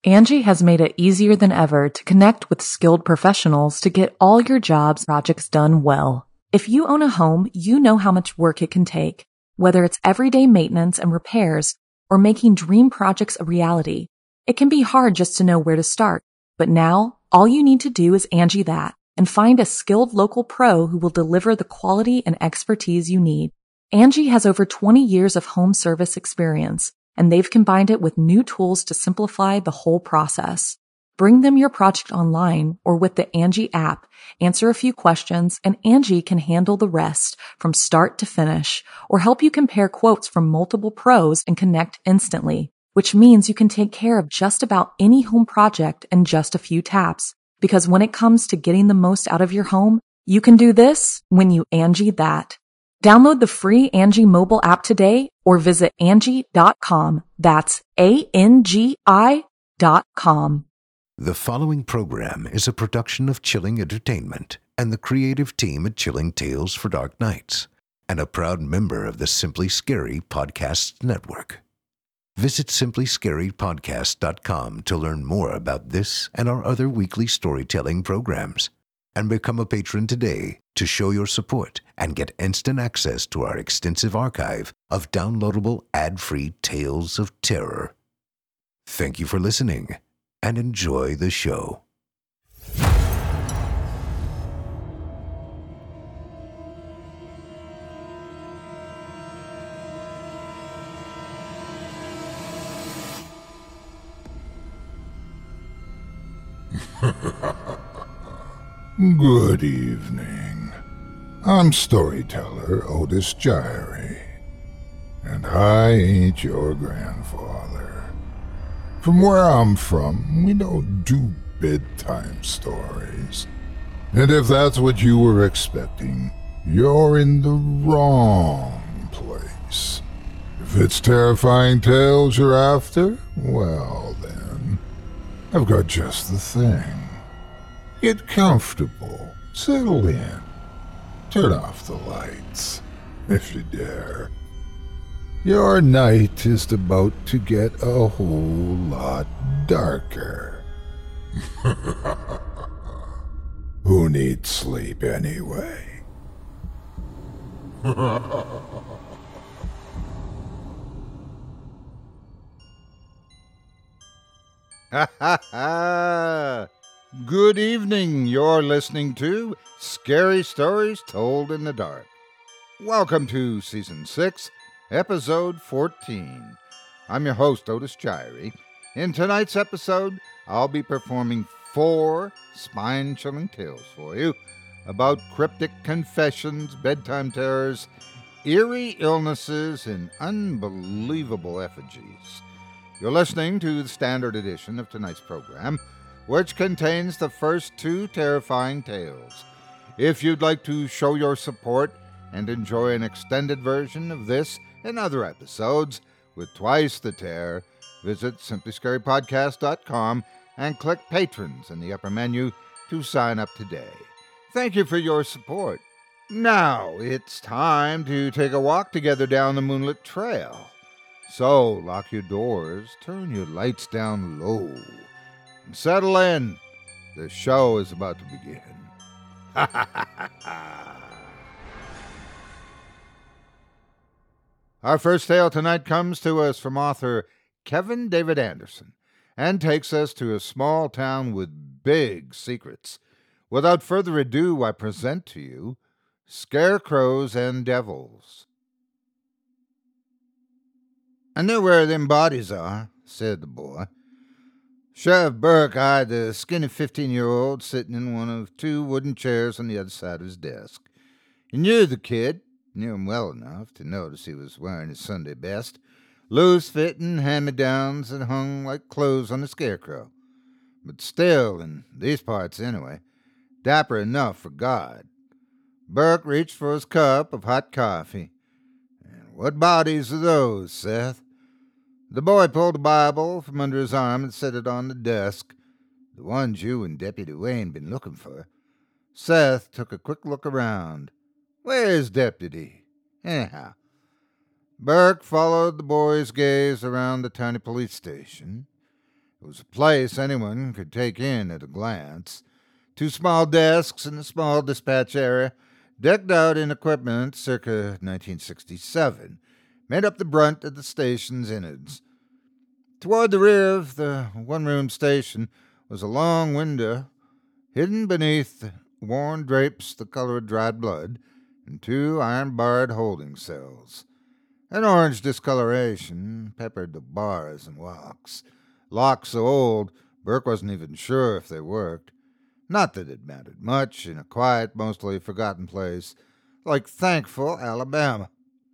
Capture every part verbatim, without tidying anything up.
Angie has made it easier than ever to connect with skilled professionals to get all your jobs projects done well. If you own a home, you know how much work it can take, whether it's everyday maintenance and repairs or making dream projects a reality. It can be hard just to know where to start, but now all you need to do is Angie that and find a skilled local pro who will deliver the quality and expertise you need. Angie has over twenty years of home service experience, and they've combined it with new tools to simplify the whole process. Bring them your project online or with the Angie app, answer a few questions, and Angie can handle the rest from start to finish or help you compare quotes from multiple pros and connect instantly, which means you can take care of just about any home project in just a few taps. Because when it comes to getting the most out of your home, you can do this when you Angie that. Download the free Angie mobile app today or visit Angie dot com. That's A N G I dot com. The following program is a production of Chilling Entertainment and the creative team at Chilling Tales for Dark Nights, and a proud member of the Simply Scary Podcasts Network. Visit simply scary podcast dot com to learn more about this and our other weekly storytelling programs, and become a patron today to show your support and get instant access to our extensive archive of downloadable ad-free tales of terror. Thank you for listening and enjoy the show. Good evening. I'm storyteller Otis Gyrie, and I ain't your grandfather. From where I'm from, we don't do bedtime stories. And if that's what you were expecting, you're in the wrong place. If it's terrifying tales you're after, well then, I've got just the thing. Get comfortable, settle in, turn off the lights, if you dare. Your night is about to get a whole lot darker. Who needs sleep anyway? Ha ha ha! Good evening. You're listening to Scary Stories Told in the Dark. Welcome to Season six, Episode fourteen. I'm your host, Otis Gyrie. In tonight's episode, I'll be performing four spine-chilling tales for you about cryptic confessions, bedtime terrors, eerie illnesses, and unbelievable effigies. You're listening to the standard edition of tonight's program, which contains the first two terrifying tales. If you'd like to show your support and enjoy an extended version of this and other episodes with twice the terror, visit simply scary podcast dot com and click Patrons in the upper menu to sign up today. Thank you for your support. Now it's time to take a walk together down the moonlit trail. So lock your doors, turn your lights down low, and settle in. The show is about to begin. Our first tale tonight comes to us from author Kevin David Anderson and takes us to a small town with big secrets. Without further ado, I present to you Scarecrows and Devils. "I know where them bodies are," said the boy. Sheriff Burke eyed the skinny fifteen-year-old sitting in one of two wooden chairs on the other side of his desk. He knew the kid, knew him well enough to notice he was wearing his Sunday best, loose-fitting hand-me-downs that hung like clothes on a scarecrow. But still, in these parts anyway, dapper enough for God. Burke reached for his cup of hot coffee. "And what bodies are those, Seth?" The boy pulled a Bible from under his arm and set it on the desk. "The ones you and Deputy Wayne been looking for." Seth took a quick look around. "Where's Deputy, anyhow?" Burke followed the boy's gaze around the tiny police station. It was a place anyone could take in at a glance. Two small desks in a small dispatch area, decked out in equipment circa nineteen sixty-seven, made up the brunt of the station's innards. Toward the rear of the one-room station was a long window, hidden beneath worn drapes the color of dried blood, and two iron-barred holding cells. An orange discoloration peppered the bars and locks. Locks so old, Burke wasn't even sure if they worked. Not that it mattered much in a quiet, mostly forgotten place like Thankful, Alabama.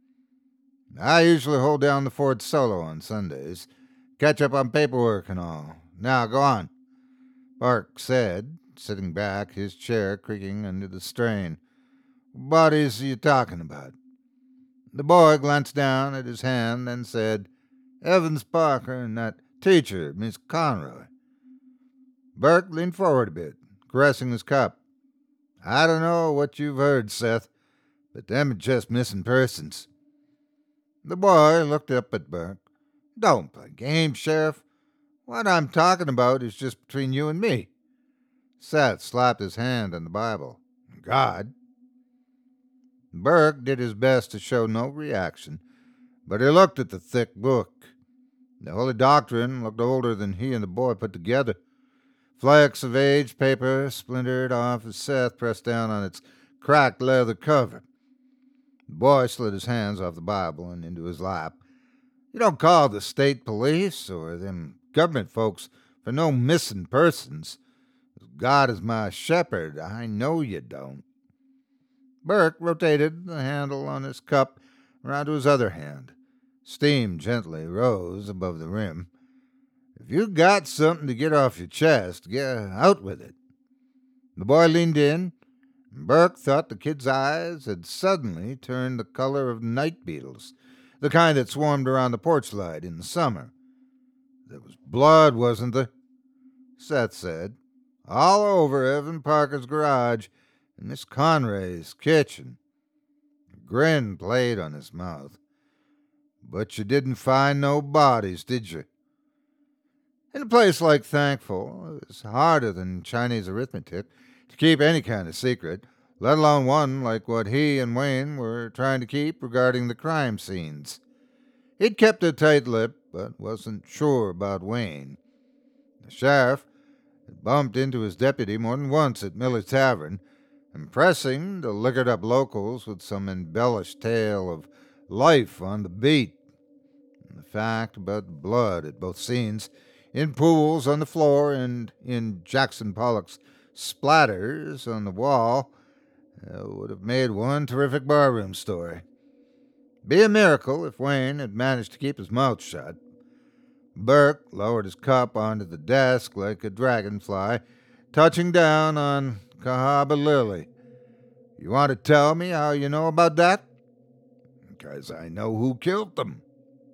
I usually hold down the fort solo on Sundays, catch up on paperwork and all. Now, go on, Burke said, sitting back, his chair creaking under the strain. What bodies are you talking about? The boy glanced down at his hand, then said, Evans Parker and that teacher, Miss Conroy. Burke leaned forward a bit, caressing his cup. I don't know what you've heard, Seth, but them are just missing persons. The boy looked up at Burke. Don't play games, Sheriff. What I'm talking about is just between you and me. Seth slapped his hand on the Bible. God. Burke did his best to show no reaction, but he looked at the thick book. The Holy Doctrine looked older than he and the boy put together. Flecks of aged paper splintered off as Seth pressed down on its cracked leather cover. The boy slid his hands off the Bible and into his lap. You don't call the state police or them government folks for no missing persons. God is my shepherd, I know you don't. Burke rotated the handle on his cup around to his other hand. Steam gently rose above the rim. If you got something to get off your chest, get out with it. The boy leaned in, and Burke thought the kid's eyes had suddenly turned the color of night beetles, the kind that swarmed around the porch light in the summer. There was blood, wasn't there? Seth said. All over Evan Parker's garage and Miss Conroy's kitchen. A grin played on his mouth. But you didn't find no bodies, did you? In a place like Thankful, it's harder than Chinese arithmetic to keep any kind of secret, let alone one like what he and Wayne were trying to keep regarding the crime scenes. He'd kept a tight lip, but wasn't sure about Wayne. The sheriff had bumped into his deputy more than once at Miller's Tavern, impressing the liquored-up locals with some embellished tale of life on the beat. And the fact about the blood at both scenes, in pools on the floor and in Jackson Pollock's splatters on the wall, uh, would have made one terrific barroom story. Be a miracle if Wayne had managed to keep his mouth shut. Burke lowered his cup onto the desk like a dragonfly, touching down on Cahaba Lily. You want to tell me how you know about that? Because I know who killed them.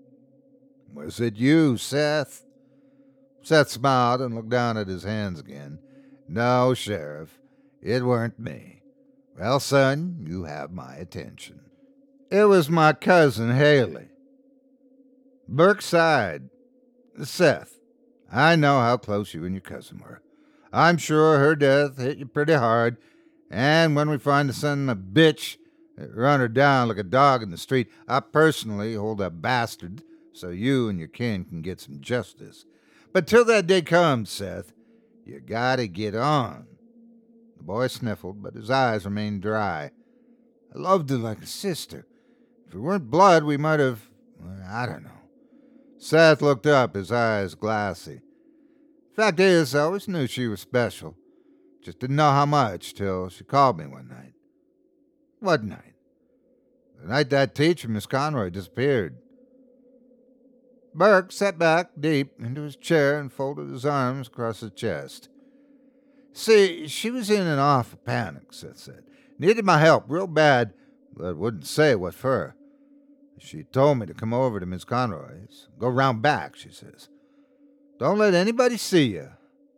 Was it you, Seth? Seth smiled and looked down at his hands again. No, Sheriff, it weren't me. Well, son, you have my attention. It was my cousin, Haley. Burke sighed. Seth, I know how close you and your cousin were. I'm sure her death hit you pretty hard, and when we find the son of a bitch that run her down like a dog in the street, I personally hold that bastard so you and your kin can get some justice. But till that day comes, Seth, you gotta get on. The boy sniffled, but his eyes remained dry. I loved her like a sister. If it weren't blood, we might have... I don't know. Seth looked up, his eyes glassy. Fact is, I always knew she was special. Just didn't know how much till she called me one night. What night? The night that teacher, Miss Conroy, disappeared. Burke sat back deep into his chair and folded his arms across his chest. See, she was in an awful panic, Seth said. Needed my help real bad, but wouldn't say what for. She told me to come over to Miss Conroy's. Go round back, she says. Don't let anybody see you.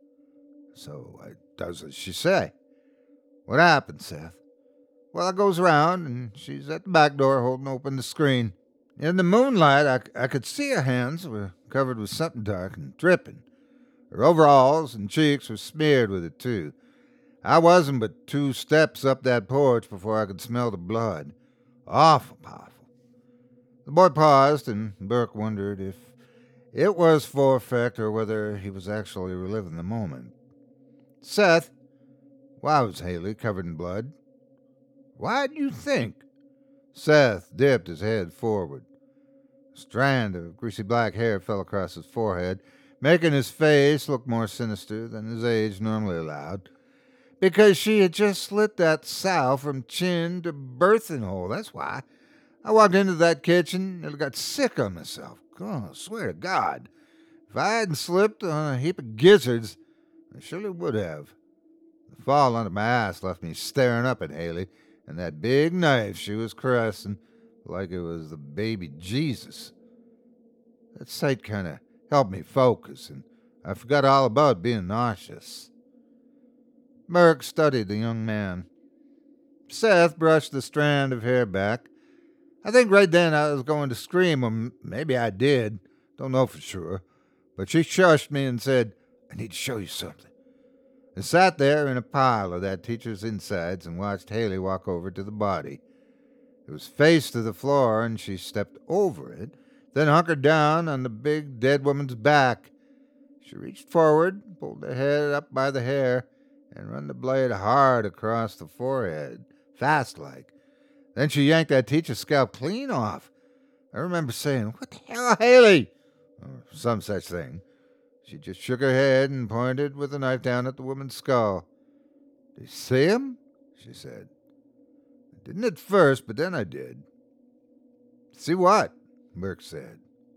So I does as she say. What happened, Seth? Well, I goes around, and she's at the back door holding open the screen. In the moonlight, I, I could see her hands were covered with something dark and dripping. Her overalls and cheeks were smeared with it, too. I wasn't but two steps up that porch before I could smell the blood. Awful powerful. The boy paused, and Burke wondered if it was for effect or whether he was actually reliving the moment. Seth, why was Haley covered in blood? Why do you think? Seth dipped his head forward. A strand of greasy black hair fell across his forehead, making his face look more sinister than his age normally allowed. Because she had just slit that sow from chin to birthing hole, that's why. I walked into that kitchen and got sick on myself. Oh, I swear to God, if I hadn't slipped on a heap of gizzards, I surely would have. The fall under my ass left me staring up at Haley and that big knife she was caressing like it was the baby Jesus. That sight kind of helped me focus, and I forgot all about being nauseous. Burke studied the young man. Seth brushed the strand of hair back. I think right then I was going to scream, or maybe I did. Don't know for sure. But she shushed me and said, I need to show you something. I sat there in a pile of that teacher's insides and watched Haley walk over to the body. It was face to the floor, and she stepped over it, then hunkered down on the big dead woman's back. She reached forward, pulled the head up by the hair, and run the blade hard across the forehead, fast-like. Then she yanked that teacher's scalp clean off. I remember saying, What the hell, Haley? Or some such thing. She just shook her head and pointed with the knife down at the woman's skull. Did you see him? She said. I didn't at first, but then I did. See what? Burke said.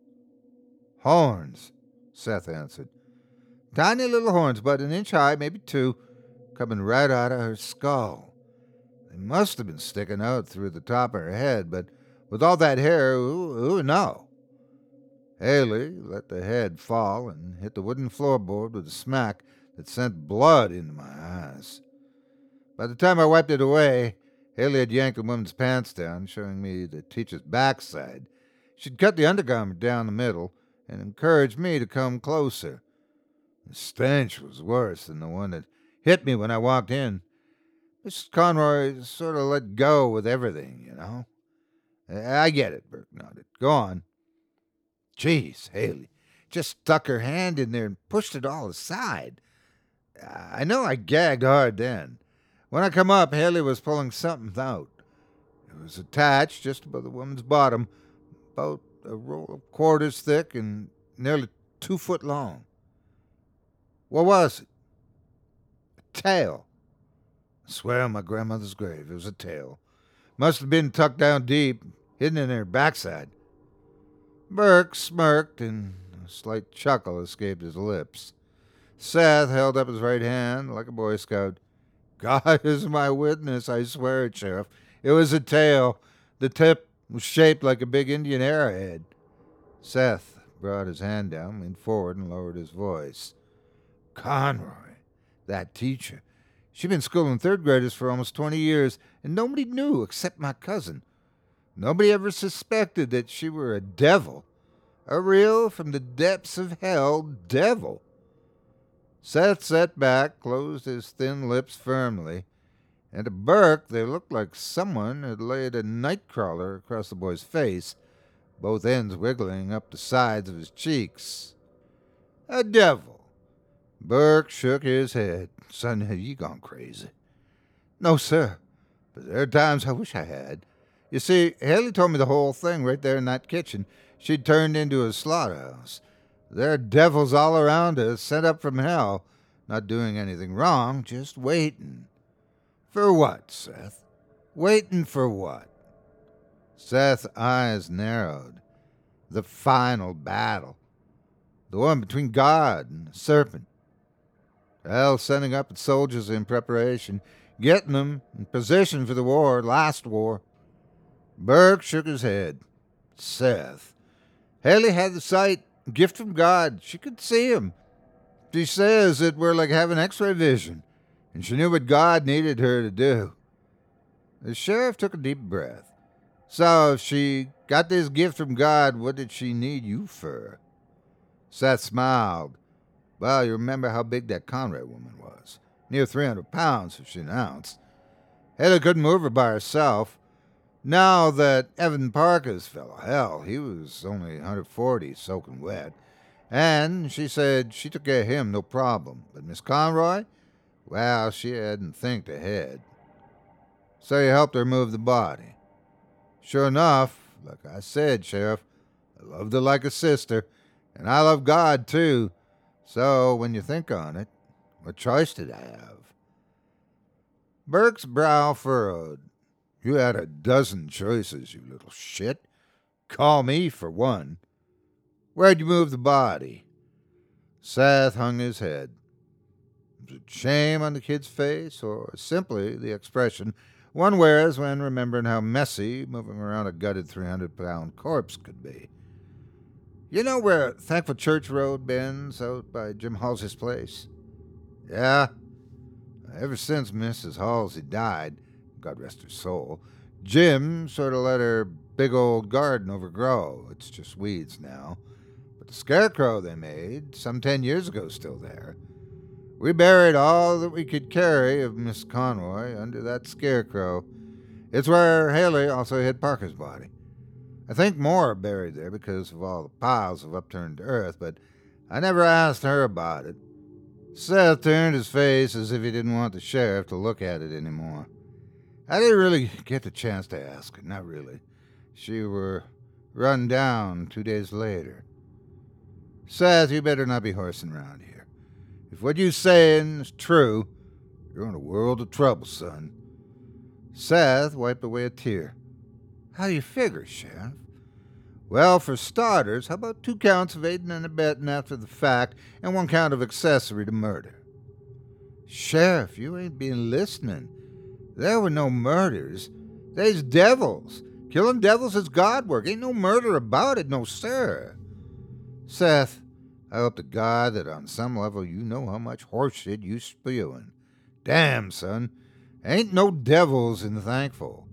Horns, Seth answered. Tiny little horns, about an inch high, maybe two, coming right out of her skull. They must have been sticking out through the top of her head, but with all that hair, who, who would know? Haley let the head fall and hit the wooden floorboard with a smack that sent blood into my eyes. By the time I wiped it away, Haley had yanked the woman's pants down, showing me the teacher's backside. She'd cut the undergarment down the middle and encouraged me to come closer. The stench was worse than the one that hit me when I walked in. Missus Conroy sort of let go with everything, you know. I get it, Burke nodded. Go on. Jeez, Haley just stuck her hand in there and pushed it all aside. I know I gagged hard then. When I come up, Haley was pulling something out. It was attached just above the woman's bottom, about a roll of quarters thick and nearly two foot long. What was it? A tail. I swear on my grandmother's grave, it was a tail. Must have been tucked down deep, hidden in her backside. Burke smirked, and a slight chuckle escaped his lips. Seth held up his right hand like a Boy Scout. God is my witness, I swear it, Sheriff. It was a tail. The tip was shaped like a big Indian arrowhead. Seth brought his hand down, leaned forward, and lowered his voice. Conroy, that teacher. She'd been schooling third graders for almost twenty years, and nobody knew except my cousin. Nobody ever suspected that she were a devil. A real, from the depths of hell, devil. Seth sat back, closed his thin lips firmly, and to Burke they looked like someone had laid a nightcrawler across the boy's face, both ends wiggling up the sides of his cheeks. A devil. Burke shook his head. Son, have you gone crazy? No, sir, but there are times I wish I had. You see, Haley told me the whole thing right there in that kitchen. She'd turned into a slaughterhouse. There are devils all around us, sent up from hell, not doing anything wrong, just waiting. For what, Seth? Waiting for what? Seth's eyes narrowed. The final battle. The one between God and the serpent. Hell sending up its soldiers in preparation, getting them in position for the war, last war. Burke shook his head. Seth. Haley had the sight, gift from God. She could see him. She says it were like having x-ray vision, and she knew what God needed her to do. The sheriff took a deep breath. So if she got this gift from God, what did she need you for? Seth smiled. Well, you remember how big that Conrad woman was. Near three hundred pounds, if she an ounce. Haley couldn't move her by herself. Now that Evan Parker's fellow, hell, he was only one hundred forty, soaking wet. And she said she took care of him, no problem. But Miss Conroy, well, she hadn't thinked ahead. So you helped her move the body. Sure enough, like I said, Sheriff, I loved her like a sister, and I love God, too. So when you think on it, what choice did I have? Burke's brow furrowed. You had a dozen choices, you little shit. Call me for one. Where'd you move the body? Seth hung his head. Was it shame on the kid's face, or simply the expression one wears when remembering how messy moving around a gutted three hundred pound corpse could be? You know where Thankful Church Road bends out by Jim Halsey's place? Yeah. Ever since Missus Halsey died, God rest her soul, Jim sort of let her big old garden overgrow. It's just weeds now. But the scarecrow they made some ten years ago is still there. We buried all that we could carry of Miss Conroy under that scarecrow. It's where Haley also hid Parker's body. I think more are buried there because of all the piles of upturned earth, but I never asked her about it. Seth turned his face as if he didn't want the sheriff to look at it anymore. I didn't really get the chance to ask her, not really. She were run down two days later. Seth, you better not be horsing around here. If what you saying is true, you're in a world of trouble, son. Seth wiped away a tear. How do you figure, Sheriff? Well, for starters, how about two counts of aiding and abetting after the fact and one count of accessory to murder? Sheriff, you ain't been listening. There were no murders. They's devils. Killing devils is God work. Ain't no murder about it, no sir. Seth, I hope to God that on some level you know how much horseshit you spewing. Damn, son. Ain't no devils in the Thankful.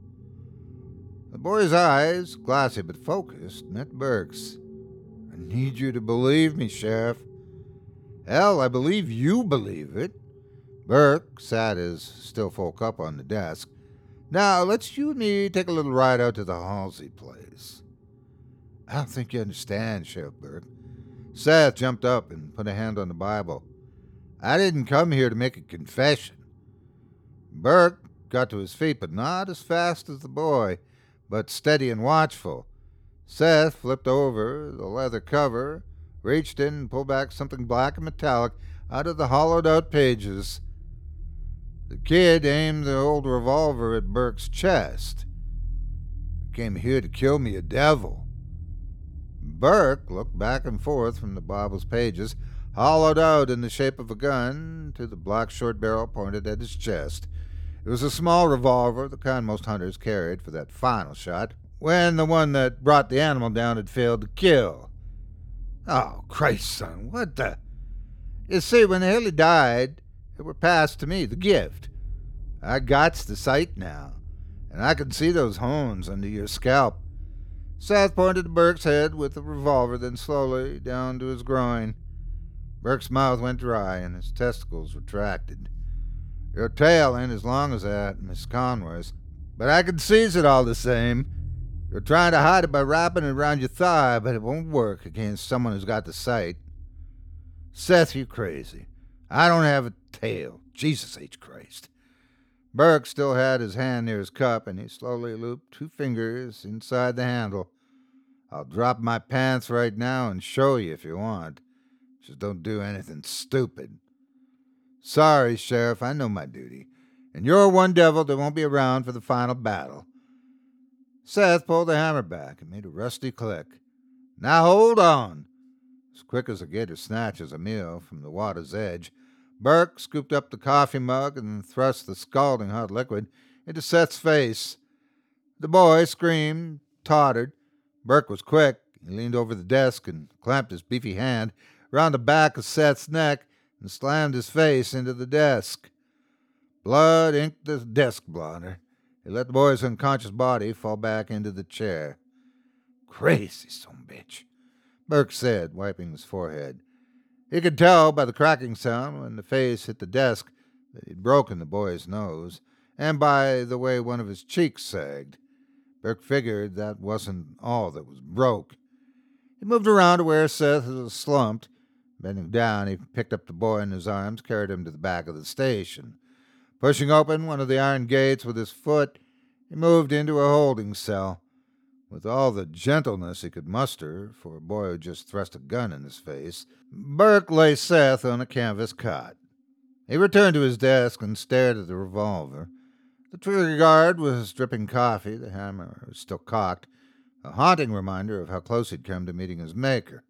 The boy's eyes, glassy but focused, met Burke's. I need you to believe me, Sheriff. Hell, I believe you believe it. Burke sat his still full cup on the desk. Now, let's you and me take a little ride out to the Halsey place. I don't think you understand, Sheriff Burke. Seth jumped up and put a hand on the Bible. I didn't come here to make a confession. Burke got to his feet, but not as fast as the boy, but steady and watchful. Seth flipped over the leather cover, reached in and pulled back something black and metallic out of the hollowed-out pages. The kid aimed the old revolver at Burke's chest. I came here to kill me a devil. Burke looked back and forth from the Bible's pages, hollowed out in the shape of a gun, to the black short barrel pointed at his chest. It was a small revolver, the kind most hunters carried for that final shot, when the one that brought the animal down had failed to kill. Oh, Christ, son, what the... You see, when Haley died, it were passed to me, the gift. I gots the sight now, and I can see those horns under your scalp. Seth pointed to Burke's head with the revolver, then slowly down to his groin. Burke's mouth went dry, and his testicles retracted. Your tail ain't as long as that, Miss Conroy's, but I can seize it all the same. You're trying to hide it by wrapping it around your thigh, but it won't work against someone who's got the sight. Seth, you crazy. I don't have a tail. Jesus H. Christ. Burke still had his hand near his cup, and he slowly looped two fingers inside the handle. I'll drop my pants right now and show you if you want. Just don't do anything stupid. Sorry, Sheriff, I know my duty. And you're one devil that won't be around for the final battle. Seth pulled the hammer back and made a rusty click. Now hold on. As quick as a gator snatches a meal from the water's edge, Burke scooped up the coffee mug and thrust the scalding hot liquid into Seth's face. The boy screamed, tottered. Burke was quick. He leaned over the desk and clamped his beefy hand around the back of Seth's neck and slammed his face into the desk. Blood inked the desk blotter. He let the boy's unconscious body fall back into the chair. Crazy son of a bitch, Burke said, wiping his forehead. He could tell by the cracking sound when the face hit the desk that he'd broken the boy's nose, and by the way one of his cheeks sagged. Burke figured that wasn't all that was broke. He moved around to where Seth was slumped. Bending down, he picked up the boy in his arms, carried him to the back of the station. Pushing open one of the iron gates with his foot, he moved into a holding cell. With all the gentleness he could muster for a boy who just thrust a gun in his face, Burke lay Seth on a canvas cot. He returned to his desk and stared at the revolver. The trigger guard was dripping coffee, the hammer was still cocked, a haunting reminder of how close he'd come to meeting his maker.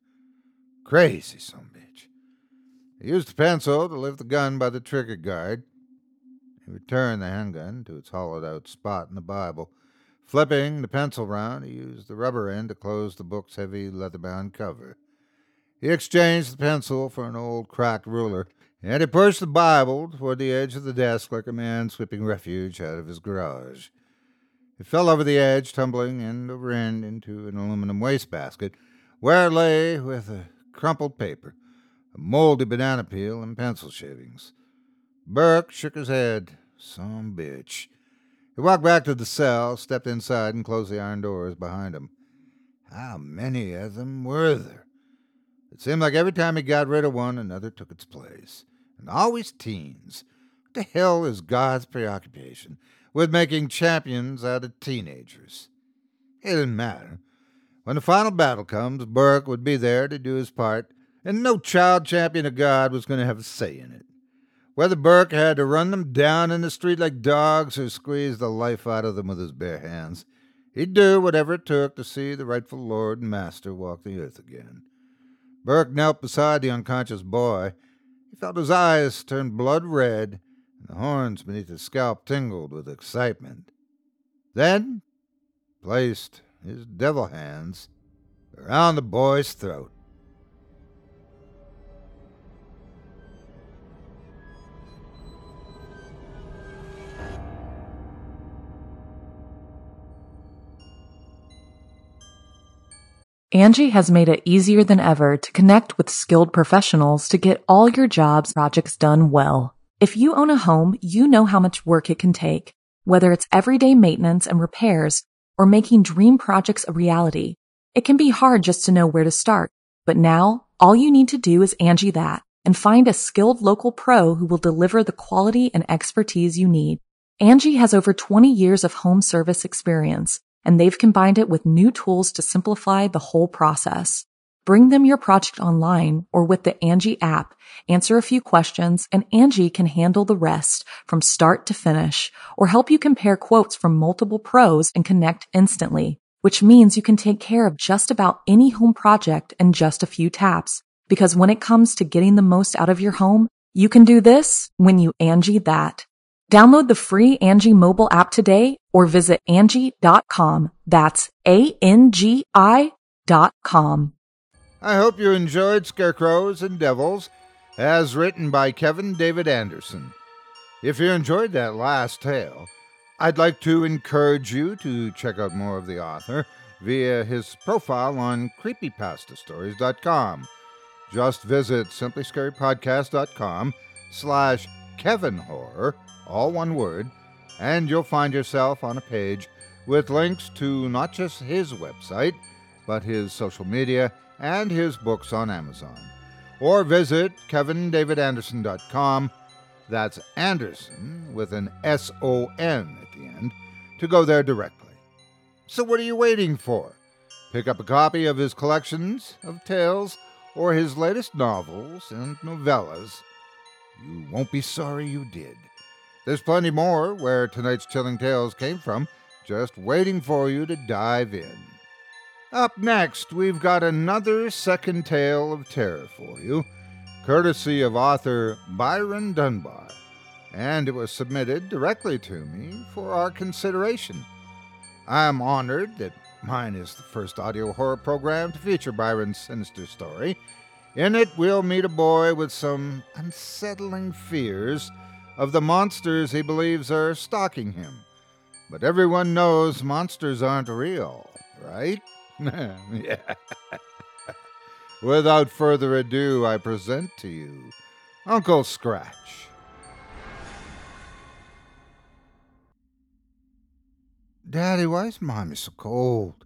Crazy sumbitch. He used a pencil to lift the gun by the trigger guard. He returned the handgun to its hollowed-out spot in the Bible. Flipping the pencil round, he used the rubber end to close the book's heavy leather-bound cover. He exchanged the pencil for an old cracked ruler, and he pushed the Bible toward the edge of the desk like a man sweeping refuge out of his garage. It fell over the edge, tumbling end over end into an aluminum wastebasket, where it lay with a crumpled paper, a moldy banana peel, and pencil shavings. Burke shook his head. Some bitch. He walked back to the cell, stepped inside, and closed the iron doors behind him. How many of them were there? It seemed like every time he got rid of one, another took its place. And always teens. What the hell is God's preoccupation with making champions out of teenagers? It didn't matter. When the final battle comes, Burke would be there to do his part, and no child champion of God was going to have a say in it. Whether Burke had to run them down in the street like dogs or squeeze the life out of them with his bare hands, he'd do whatever it took to see the rightful Lord and Master walk the earth again. Burke knelt beside the unconscious boy. He felt his eyes turn blood red, and the horns beneath his scalp tingled with excitement. Then placed his devil hands around the boy's throat. Angie has made it easier than ever to connect with skilled professionals to get all your jobs projects done well. If you own a home, you know how much work it can take, whether it's everyday maintenance and repairs or making dream projects a reality. It can be hard just to know where to start, but now all you need to do is Angie that and find a skilled local pro who will deliver the quality and expertise you need. Angie has over twenty years of home service experience, and they've combined it with new tools to simplify the whole process. Bring them your project online or with the Angie app, answer a few questions, and Angie can handle the rest from start to finish, or help you compare quotes from multiple pros and connect instantly, which means you can take care of just about any home project in just a few taps. Because when it comes to getting the most out of your home, you can do this when you Angie that. Download the free Angie mobile app today or visit Angie dot com. That's A N G I dot com. I hope you enjoyed Scarecrows and Devils, as written by Kevin David Anderson. If you enjoyed that last tale, I'd like to encourage you to check out more of the author via his profile on creepypasta stories dot com. Just visit simply scary podcast dot com slash Kevin Horror, all one word, and you'll find yourself on a page with links to not just his website, but his social media and his books on Amazon. Or visit Kevin David Anderson dot com, that's Anderson with an S O N at the end, to go there directly. So what are you waiting for? Pick up a copy of his collections of tales or his latest novels and novellas. You won't be sorry you did. There's plenty more where tonight's chilling tales came from, just waiting for you to dive in. Up next, we've got another second tale of terror for you, courtesy of author Byron Dunbar, and it was submitted directly to me for our consideration. I am honored that mine is the first audio horror program to feature Byron's sinister story. In it, we'll meet a boy with some unsettling fears of the monsters he believes are stalking him. But everyone knows monsters aren't real, right? Yeah. without further ado, I present to you Uncle Scratch. Daddy, why is Mommy so cold?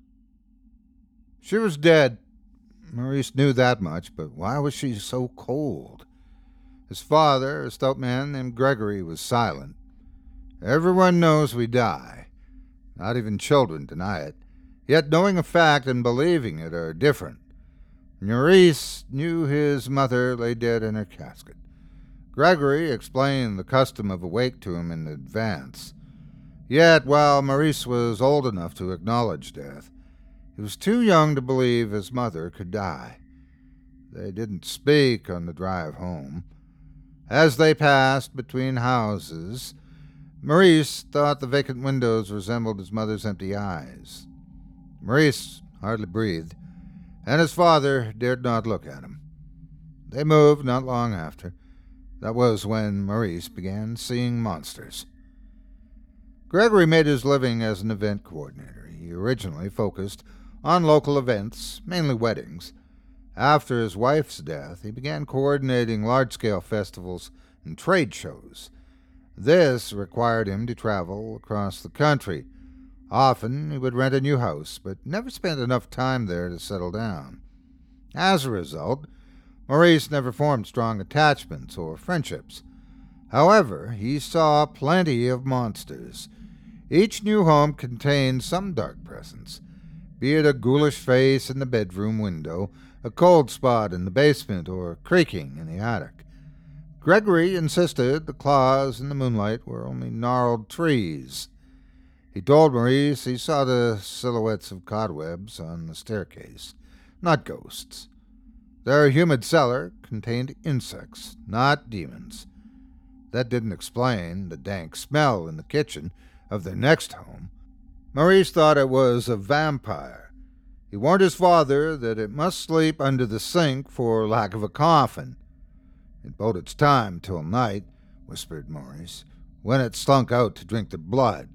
She was dead. Maurice knew that much, but why was she so cold? His father, a stout man named Gregory, was silent. Everyone knows we die. Not even children deny it. Yet knowing a fact and believing it are different. Maurice knew his mother lay dead in her casket. Gregory explained the custom of a wake to him in advance. Yet, while Maurice was old enough to acknowledge death, he was too young to believe his mother could die. They didn't speak on the drive home. As they passed between houses, Maurice thought the vacant windows resembled his mother's empty eyes. Maurice hardly breathed, and his father dared not look at him. They moved not long after. That was when Maurice began seeing monsters. Gregory made his living as an event coordinator. He originally focused on local events, mainly weddings. After his wife's death, he began coordinating large-scale festivals and trade shows. This required him to travel across the country. Often he would rent a new house, but never spent enough time there to settle down. As a result, Maurice never formed strong attachments or friendships. However, he saw plenty of monsters. Each new home contained some dark presence, be it a ghoulish face in the bedroom window, a cold spot in the basement, or creaking in the attic. Gregory insisted the claws in the moonlight were only gnarled trees. He told Maurice he saw the silhouettes of cobwebs on the staircase, not ghosts. Their humid cellar contained insects, not demons. That didn't explain the dank smell in the kitchen of their next home. Maurice thought it was a vampire. He warned his father that it must sleep under the sink for lack of a coffin. It boded its time till night, whispered Maurice, when it slunk out to drink the blood.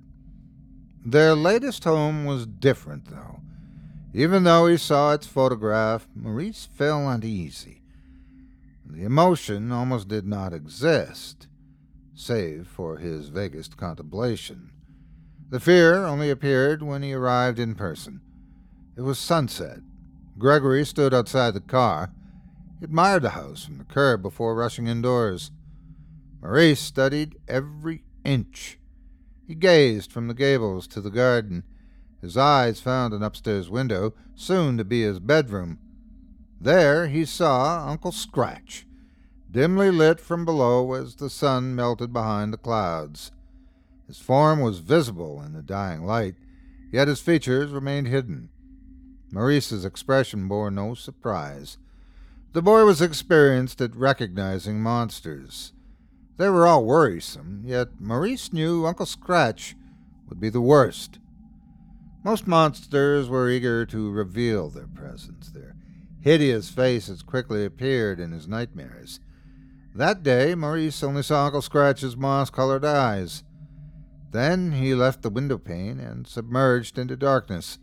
Their latest home was different, though. Even though he saw its photograph, Maurice felt uneasy. The emotion almost did not exist, save for his vaguest contemplation. The fear only appeared when he arrived in person. It was sunset. Gregory stood outside the car. He admired the house from the curb before rushing indoors. Maurice studied every inch. He gazed from the gables to the garden. His eyes found an upstairs window, soon to be his bedroom. There he saw Uncle Scratch, dimly lit from below as the sun melted behind the clouds. His form was visible in the dying light, yet his features remained hidden. Maurice's expression bore no surprise. The boy was experienced at recognizing monsters. They were all worrisome, yet Maurice knew Uncle Scratch would be the worst. Most monsters were eager to reveal their presence. Their hideous faces quickly appeared in his nightmares. That day, Maurice only saw Uncle Scratch's moss-colored eyes. Then he left the windowpane and submerged into darkness.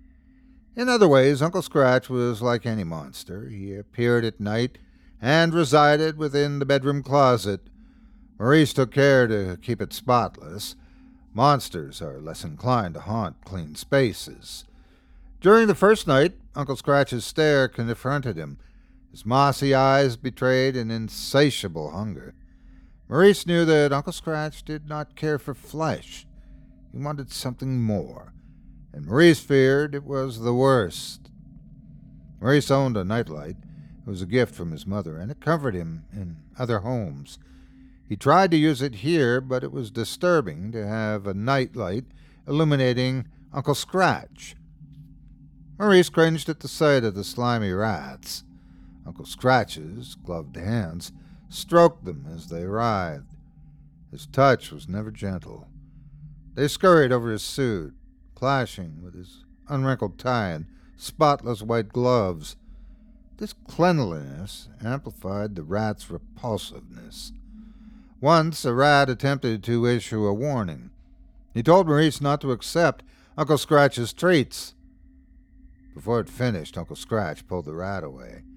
In other ways, Uncle Scratch was like any monster. He appeared at night and resided within the bedroom closet. Maurice took care to keep it spotless. Monsters are less inclined to haunt clean spaces. During the first night, Uncle Scratch's stare confronted him. His mossy eyes betrayed an insatiable hunger. Maurice knew that Uncle Scratch did not care for flesh. He wanted something more, and Maurice feared it was the worst. Maurice owned a nightlight. It was a gift from his mother, and it comforted him in other homes. He tried to use it here, but it was disturbing to have a nightlight illuminating Uncle Scratch. Maurice cringed at the sight of the slimy rats. Uncle Scratch's gloved hands stroked them as they writhed. His touch was never gentle. They scurried over his suit, clashing with his unwrinkled tie and spotless white gloves. This cleanliness amplified the rat's repulsiveness. Once a rat attempted to issue a warning. He told Maurice not to accept Uncle Scratch's treats. Before it finished, Uncle Scratch pulled the rat away.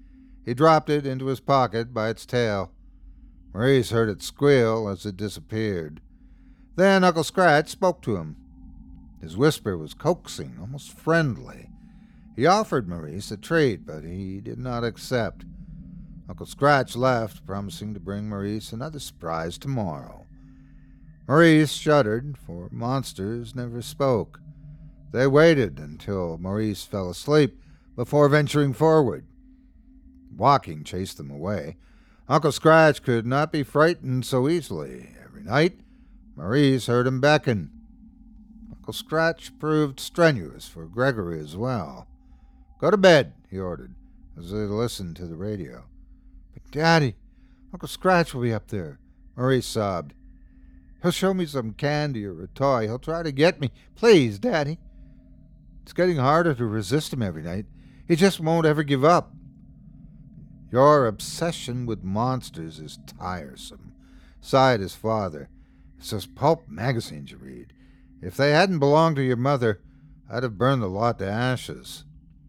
He dropped it into his pocket by its tail. Maurice heard it squeal as it disappeared. Then Uncle Scratch spoke to him. His whisper was coaxing, almost friendly. He offered Maurice a treat, but he did not accept. Uncle Scratch left, promising to bring Maurice another surprise tomorrow. Maurice shuddered, for monsters never spoke. They waited until Maurice fell asleep before venturing forward. Walking chased them away. Uncle Scratch could not be frightened so easily. Every night, Maurice heard him beckon. Uncle Scratch proved strenuous for Gregory as well. "Go to bed," he ordered, as they listened to the radio. "But, Daddy, Uncle Scratch will be up there," Maurice sobbed. "He'll show me some candy or a toy. He'll try to get me. Please, Daddy." "It's getting harder to resist him every night. He just won't ever give up." "Your obsession with monsters is tiresome," sighed his father. "It's those pulp magazines you read. If they hadn't belonged to your mother, I'd have burned the lot to ashes."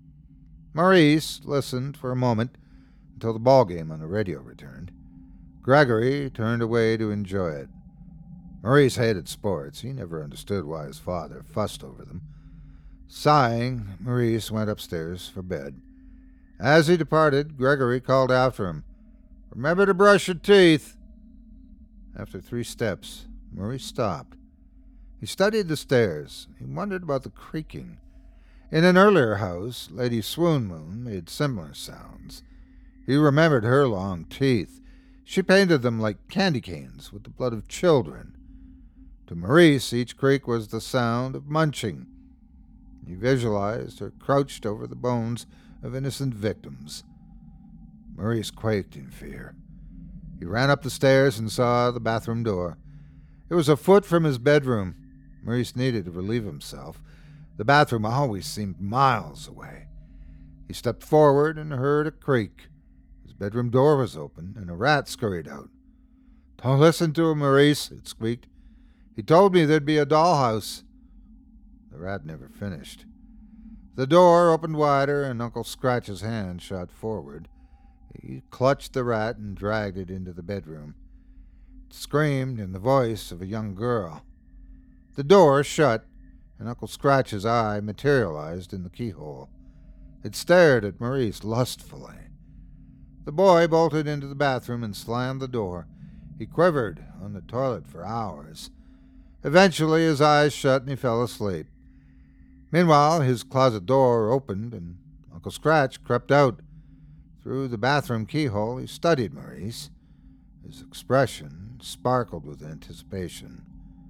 Maurice listened for a moment until the ball game on the radio returned. Gregory turned away to enjoy it. Maurice hated sports. He never understood why his father fussed over them. Sighing, Maurice went upstairs for bed. As he departed, Gregory called after him, "Remember to brush your teeth." After three steps, Maurice stopped. He studied the stairs. He wondered about the creaking. In an earlier house, Lady Swoon Moon made similar sounds. He remembered her long teeth. She painted them like candy canes with the blood of children. To Maurice, each creak was the sound of munching. He visualized her crouched over the bones of innocent victims. Maurice quaked in fear. He ran up the stairs and saw the bathroom door. It was a foot from his bedroom. Maurice needed to relieve himself. The bathroom always seemed miles away. He stepped forward and heard a creak. His bedroom door was open, and a rat scurried out. "Don't listen to him, Maurice," it squeaked. "He told me there'd be a dollhouse." The rat never finished. The door opened wider, and Uncle Scratch's hand shot forward. He clutched the rat and dragged it into the bedroom. It screamed in the voice of a young girl. The door shut, and Uncle Scratch's eye materialized in the keyhole. It stared at Maurice lustfully. The boy bolted into the bathroom and slammed the door. He quivered on the toilet for hours. Eventually his eyes shut and he fell asleep. Meanwhile, his closet door opened, and Uncle Scratch crept out. Through the bathroom keyhole, he studied Maurice. His expression sparkled with anticipation.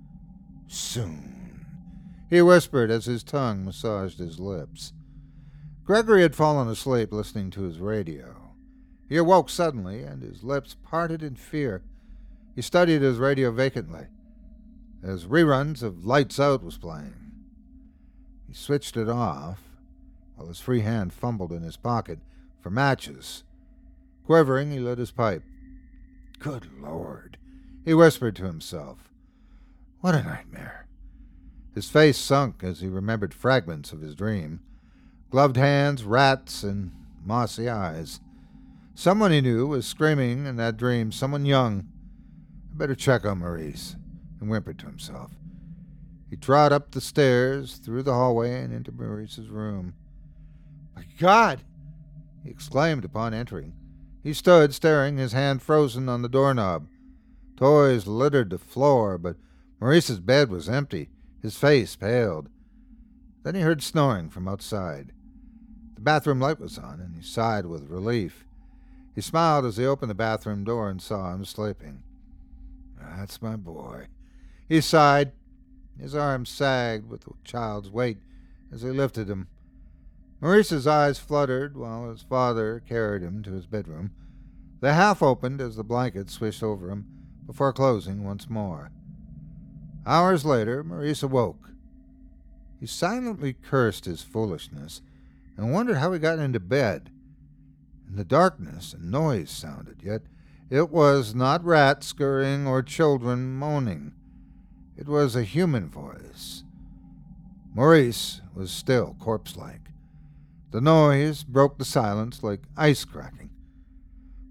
"Soon," he whispered as his tongue massaged his lips. Gregory had fallen asleep listening to his radio. He awoke suddenly, and his lips parted in fear. He studied his radio vacantly, as reruns of Lights Out was playing. He switched it off, while his free hand fumbled in his pocket for matches. Quivering, he lit his pipe. "Good Lord," he whispered to himself. "What a nightmare." His face sunk as he remembered fragments of his dream. Gloved hands, rats, and mossy eyes. Someone he knew was screaming in that dream, someone young. "I better check on Maurice," he whimpered to himself. He trod up the stairs, through the hallway, and into Maurice's room. "My God!" he exclaimed upon entering. He stood staring, his hand frozen on the doorknob. Toys littered the floor, but Maurice's bed was empty. His face paled. Then he heard snoring from outside. The bathroom light was on, and he sighed with relief. He smiled as he opened the bathroom door and saw him sleeping. "That's my boy," he sighed. His arms sagged with the child's weight as he lifted him. Maurice's eyes fluttered while his father carried him to his bedroom. They half opened as the blanket swished over him before closing once more. Hours later, Maurice awoke. He silently cursed his foolishness and wondered how he got into bed. In the darkness, a noise sounded, yet it was not rats scurrying or children moaning. It was a human voice. Maurice was still corpse-like. The noise broke the silence like ice cracking.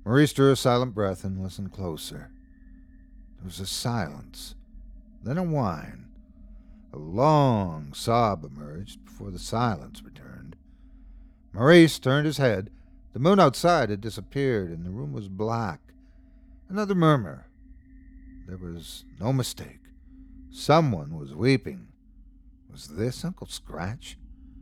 Maurice drew a silent breath and listened closer. There was a silence, then a whine. A long sob emerged before the silence returned. Maurice turned his head. The moon outside had disappeared, and the room was black. Another murmur. There was no mistake. Someone was weeping. Was this Uncle Scratch?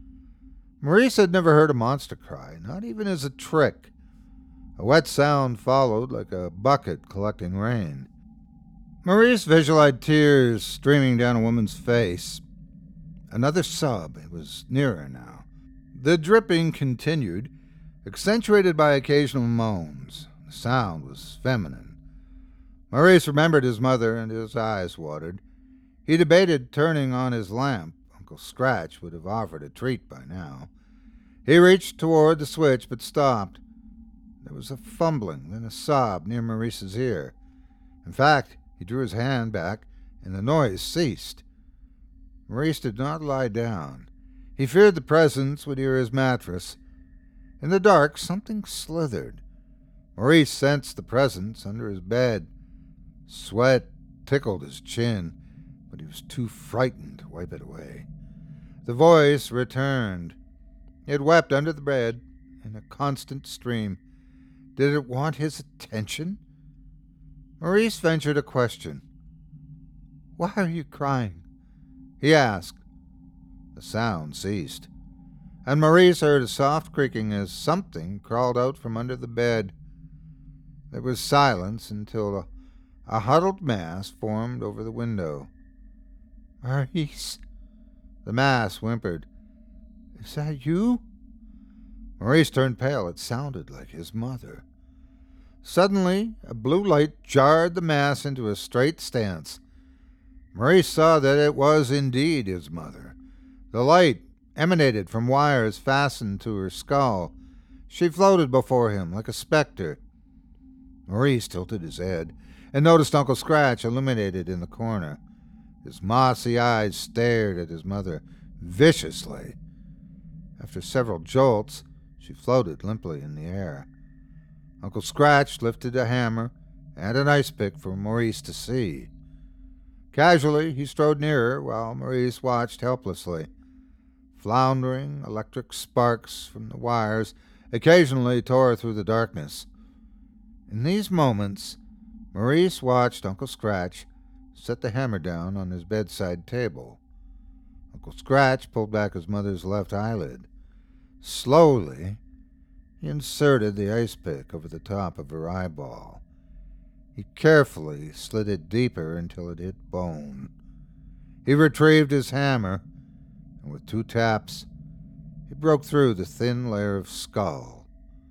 Maurice had never heard a monster cry, not even as a trick. A wet sound followed, like a bucket collecting rain. Maurice visualized tears streaming down a woman's face. Another sob. It was nearer now. The dripping continued, accentuated by occasional moans. The sound was feminine. Maurice remembered his mother, and his eyes watered. He debated turning on his lamp. Uncle Scratch would have offered a treat by now. He reached toward the switch, but stopped. There was a fumbling, then a sob near Maurice's ear. In fact, he drew his hand back, and the noise ceased. Maurice did not lie down. He feared the presence would hear his mattress. In the dark, something slithered. Maurice sensed the presence under his bed. Sweat tickled his chin, but he was too frightened to wipe it away. The voice returned. It wept under the bed in a constant stream. Did it want his attention? Maurice ventured a question. "Why are you crying?" he asked. The sound ceased, and Maurice heard a soft creaking as something crawled out from under the bed. There was silence until a, a huddled mass formed over the window. "Maurice," the mass whimpered. "Is that you?" Maurice turned pale. It sounded like his mother. Suddenly, a blue light jarred the mass into a straight stance. Maurice saw that it was indeed his mother. The light emanated from wires fastened to her skull. She floated before him like a specter. Maurice tilted his head and noticed Uncle Scratch illuminated in the corner. His mossy eyes stared at his mother viciously. After several jolts, she floated limply in the air. Uncle Scratch lifted a hammer and an ice pick for Maurice to see. Casually, he strode nearer while Maurice watched helplessly. Floundering electric sparks from the wires occasionally tore through the darkness. In these moments, Maurice watched Uncle Scratch set the hammer down on his bedside table. Uncle Scratch pulled back his mother's left eyelid. Slowly, he inserted the ice pick over the top of her eyeball. He carefully slid it deeper until it hit bone. He retrieved his hammer, and with two taps, he broke through the thin layer of skull.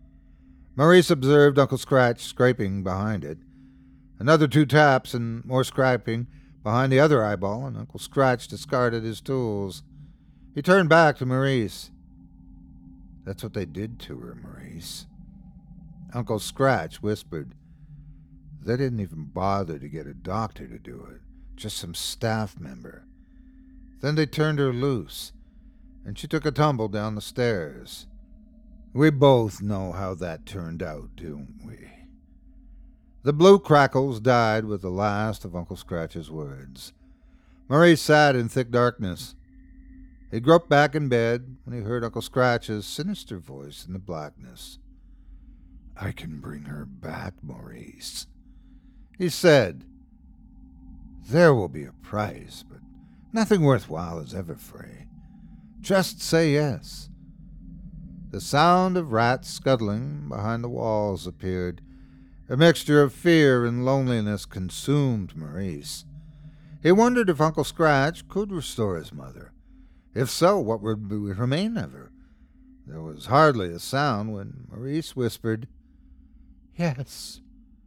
Maurice observed Uncle Scratch scraping behind it. Another two taps and more scraping behind the other eyeball, and Uncle Scratch discarded his tools. He turned back to Maurice. "That's what they did to her, Maurice." Uncle Scratch whispered. "They didn't even bother to get a doctor to do it, just some staff member. Then they turned her loose, and she took a tumble down the stairs. We both know how that turned out, don't we?" The blue crackles died with the last of Uncle Scratch's words. Maurice sat in thick darkness. He groped back in bed when he heard Uncle Scratch's sinister voice in the blackness. "I can bring her back, Maurice," he said. "There will be a price, but nothing worthwhile is ever free. Just say yes." The sound of rats scuttling behind the walls appeared. A mixture of fear and loneliness consumed Maurice. He wondered if Uncle Scratch could restore his mother. If so, what would remain of her? There was hardly a sound when Maurice whispered, "Yes."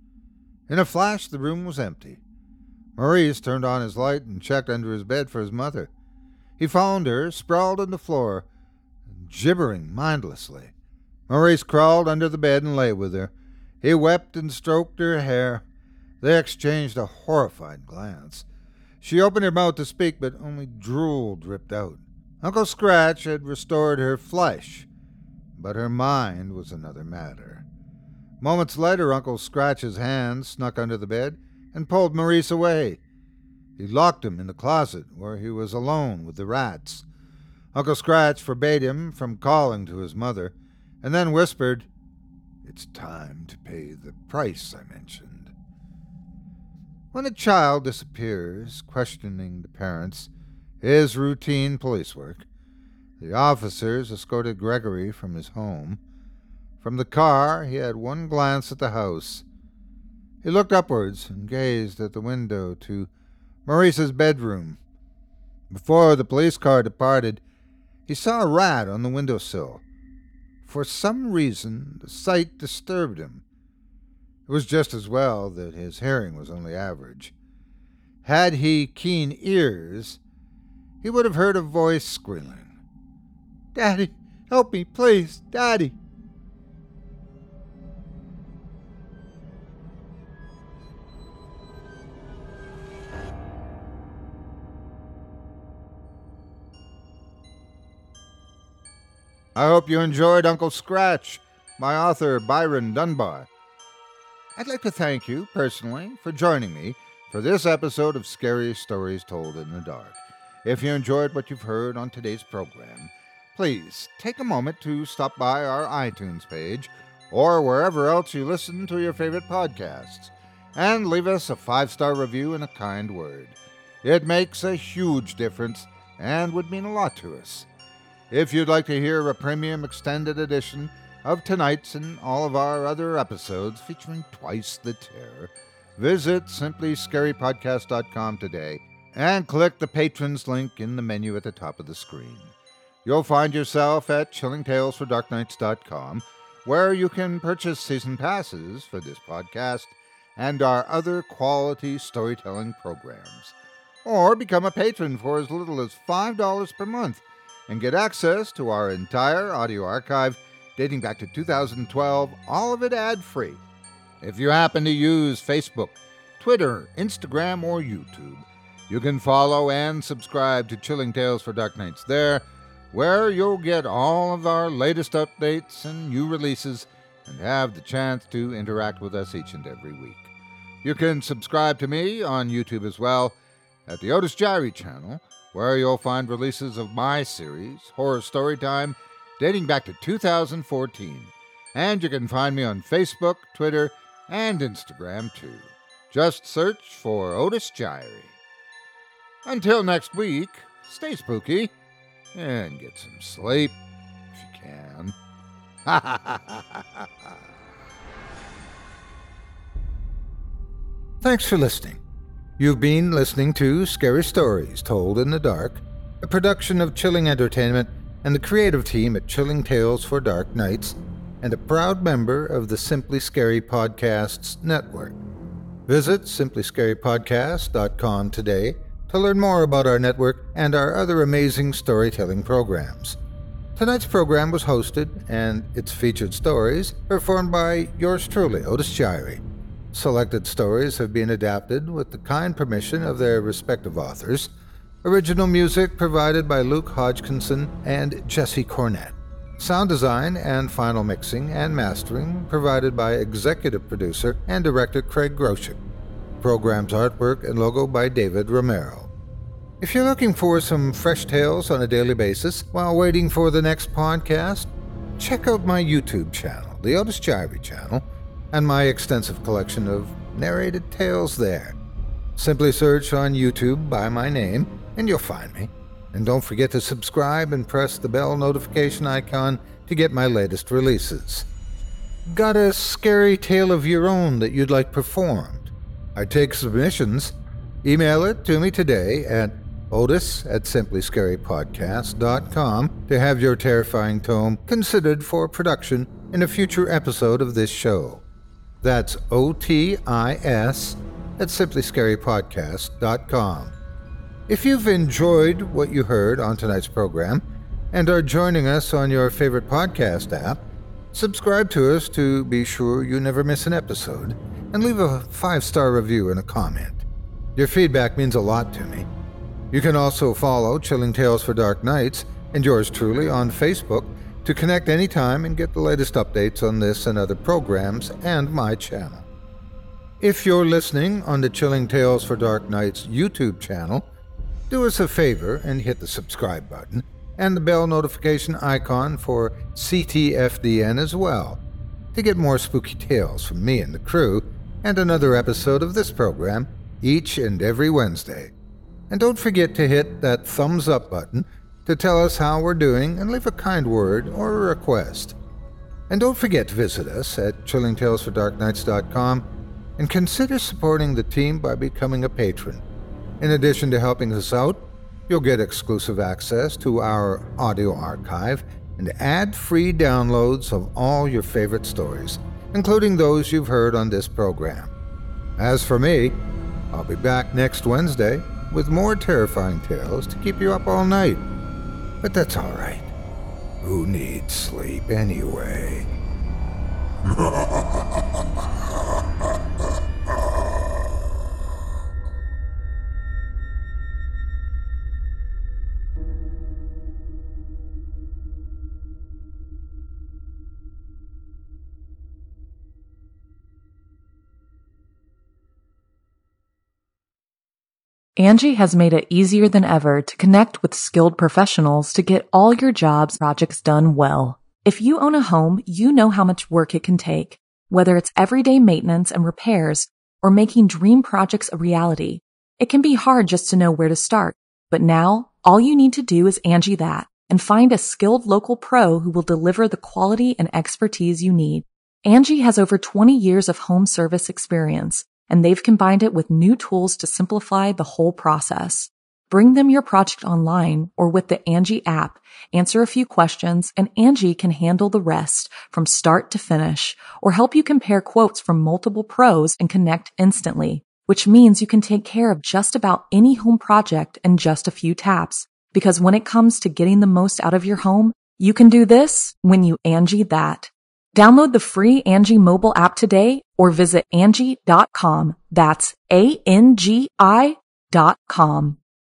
In a flash, the room was empty. Maurice turned on his light and checked under his bed for his mother. He found her sprawled on the floor, gibbering mindlessly. Maurice crawled under the bed and lay with her. He wept and stroked her hair. They exchanged a horrified glance. She opened her mouth to speak, but only drool dripped out. Uncle Scratch had restored her flesh, but her mind was another matter. Moments later, Uncle Scratch's hand snuck under the bed and pulled Maurice away. He locked him in the closet where he was alone with the rats. Uncle Scratch forbade him from calling to his mother, and then whispered, "It's time to pay the price I mentioned." When a child disappears, questioning the parents is routine police work. The officers escorted Gregory from his home. From the car, he had one glance at the house. He looked upwards and gazed at the window to Maurice's bedroom. Before the police car departed, he saw a rat on the windowsill. For some reason, the sight disturbed him. It was just as well that his hearing was only average. Had he keen ears, he would have heard a voice squealing, "Daddy, help me, please, Daddy." I hope you enjoyed Uncle Scratch, by author Byron Dunbar. I'd like to thank you, personally, for joining me for this episode of Scary Stories Told in the Dark. If you enjoyed what you've heard on today's program, please take a moment to stop by our iTunes page or wherever else you listen to your favorite podcasts and leave us a five-star review and a kind word. It makes a huge difference and would mean a lot to us. If you'd like to hear a premium extended edition of tonight's and all of our other episodes featuring twice the terror, visit simply scary podcast dot com today and click the Patrons link in the menu at the top of the screen. You'll find yourself at chilling tales for dark nights dot com, where you can purchase season passes for this podcast and our other quality storytelling programs, or become a patron for as little as five dollars per month and get access to our entire audio archive dating back to two thousand twelve, all of it ad-free. If you happen to use Facebook, Twitter, Instagram, or YouTube, you can follow and subscribe to Chilling Tales for Dark Nights there, where you'll get all of our latest updates and new releases and have the chance to interact with us each and every week. You can subscribe to me on YouTube as well at the Otis Jiry channel, where you'll find releases of my series, Horror Storytime, dating back to two thousand fourteen. And you can find me on Facebook, Twitter, and Instagram, too. Just search for Otis Jiry. Until next week, stay spooky and get some sleep, if you can. Thanks for listening. You've been listening to Scary Stories Told in the Dark, a production of Chilling Entertainment and the creative team at Chilling Tales for Dark Nights, and a proud member of the Simply Scary Podcasts Network. Visit simply scary podcast dot com today to learn more about our network and our other amazing storytelling programs. Tonight's program was hosted, and its featured stories performed by yours truly, Otis Jiry. Selected stories have been adapted with the kind permission of their respective authors. Original music provided by Luke Hodgkinson and Jesse Cornett. Sound design and final mixing and mastering provided by executive producer and director Craig Groshek. Program's artwork and logo by David Romero. If you're looking for some fresh tales on a daily basis while waiting for the next podcast, check out my YouTube channel, the Otis Jiry channel, and my extensive collection of narrated tales there. Simply search on YouTube by my name, and you'll find me. And don't forget to subscribe and press the bell notification icon to get my latest releases. Got a scary tale of your own that you'd like performed? I take submissions. Email it to me today at otis at simply scary podcast dot com to have your terrifying tome considered for production in a future episode of this show. That's O T I S at simply scary podcast dot com. If you've enjoyed what you heard on tonight's program and are joining us on your favorite podcast app, subscribe to us to be sure you never miss an episode, and leave a five-star review and a comment. Your feedback means a lot to me. You can also follow Chilling Tales for Dark Nights and yours truly on Facebook to connect anytime and get the latest updates on this and other programs and my channel. If you're listening on the Chilling Tales for Dark Nights YouTube channel, do us a favor and hit the subscribe button and the bell notification icon for C T F D N as well, to get more spooky tales from me and the crew, and another episode of this program each and every Wednesday. And don't forget to hit that thumbs up button to tell us how we're doing and leave a kind word or a request. And don't forget to visit us at chilling tales for dark nights dot com and consider supporting the team by becoming a patron. In addition to helping us out, you'll get exclusive access to our audio archive and ad-free downloads of all your favorite stories, including those you've heard on this program. As for me, I'll be back next Wednesday with more terrifying tales to keep you up all night. But that's all right. Who needs sleep anyway? Angie has made it easier than ever to connect with skilled professionals to get all your jobs projects done well. If you own a home, you know how much work it can take, whether it's everyday maintenance and repairs or making dream projects a reality. It can be hard just to know where to start, but now all you need to do is Angie that and find a skilled local pro who will deliver the quality and expertise you need. Angie has over twenty years of home service experience, and they've combined it with new tools to simplify the whole process. Bring them your project online or with the Angie app, answer a few questions, and Angie can handle the rest from start to finish, or help you compare quotes from multiple pros and connect instantly, which means you can take care of just about any home project in just a few taps. Because when it comes to getting the most out of your home, you can do this when you Angie that. Download the free Angie mobile app today or visit Angie dot com. That's A N G I dot com.